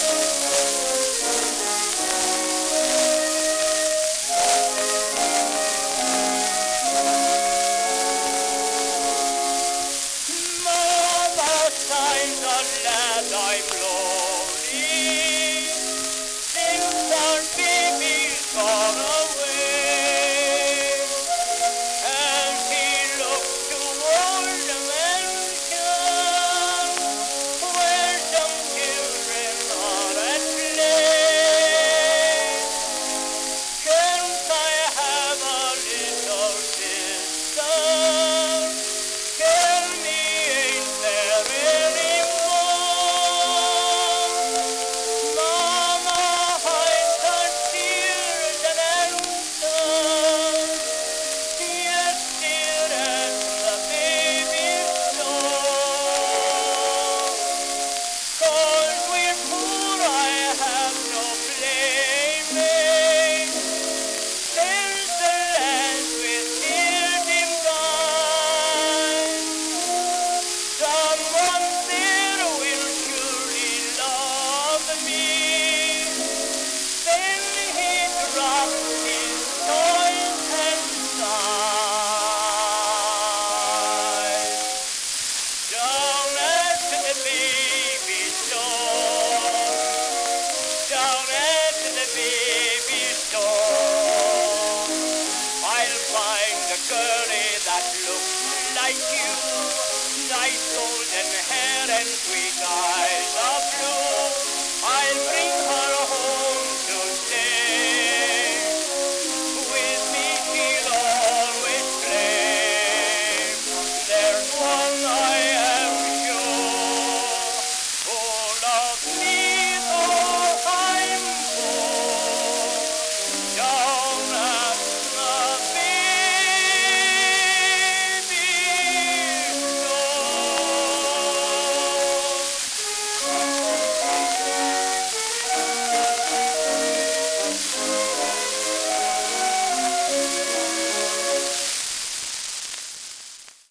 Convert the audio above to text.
Mother, times are glad I'm lonely, since our baby's gone away. And he looks toward the mansion where some children are at play. Can't I have a little sister? Tell me, ain't there any more? Mama hides her tears and answers, yes, dear, at the baby's door. 'Cause we're poor, I have no playmate, there's the land with tear-dim eyes. Someone there will surely love me. Then he dropped his toys and sighed. Down at the baby store, down at the baby store, I'll find a girlie that looks like you, nice golden hair and sweet eyes of blue. I'll bring her home to stay. With me she'll always play. There's one I am sure who loves me though I'm poor.